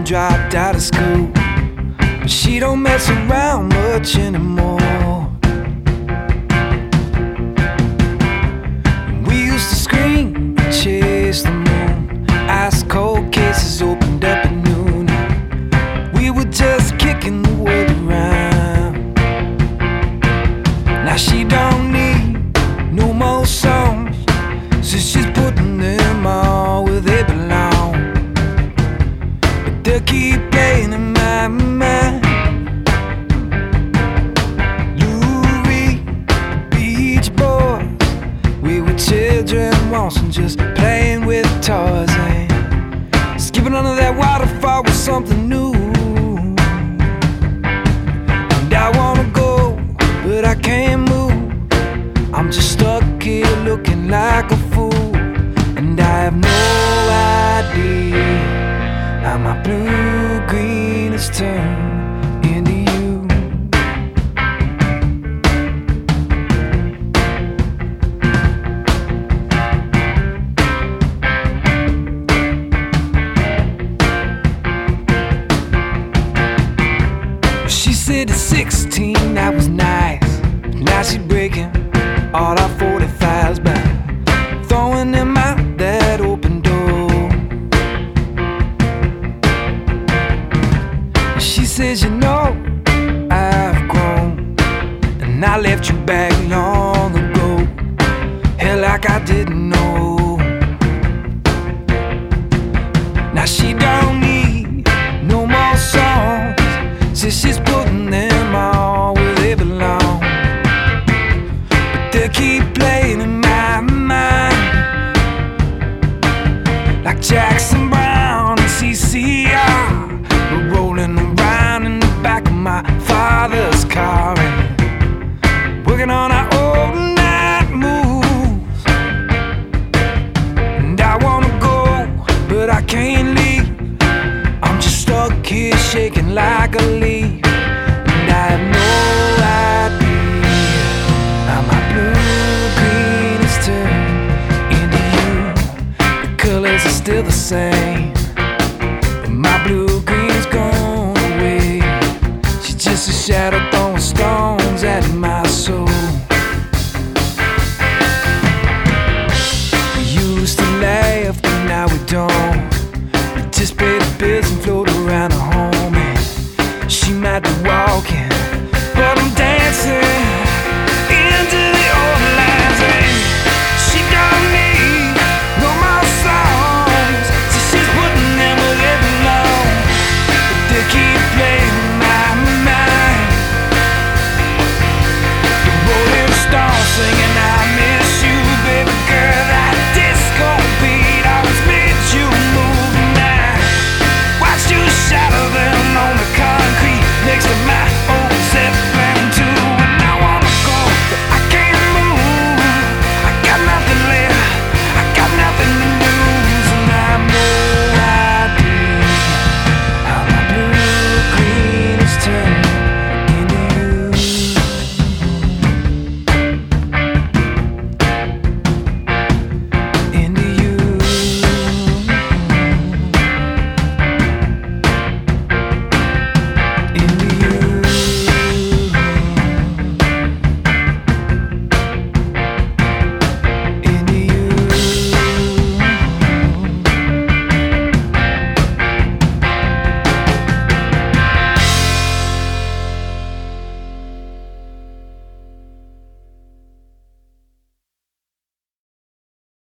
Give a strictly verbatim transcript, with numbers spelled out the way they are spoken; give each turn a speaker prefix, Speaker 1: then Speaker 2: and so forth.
Speaker 1: dropped out of school, but she don't mess around much anymore. We used to scream and chase the moon, ice cold cases opened up at noon. We were just kicking the world around. Now she don't need no more songs, so she's putting them all where they belong. But they'll keep playing in my mind. Lou Reed, the Beach Boys, we were children once and just playing with toys, and skipping under that waterfall was something new. And I wanna go, but I can't move. I'm just stuck here looking like a fool, and I have no idea how my blue-green has turned into you. She said at sixteen I was nice, now she's breaking all our forty-fives back, throwing them out that open door. She says, you know, I've grown, and I left you back long ago. Hell, like I didn't know. Now she don't need no more songs, says she's putting them all where they belong. They'll keep playing in my mind, like Jackson Browne and C C R. We're rolling around in the back of my father's car and working on our old night moves. And I wanna go, but I can't leave. I'm just stuck here shaking like a leaf, and I have no idea how my blue-green is turned into you. The colors are still the same,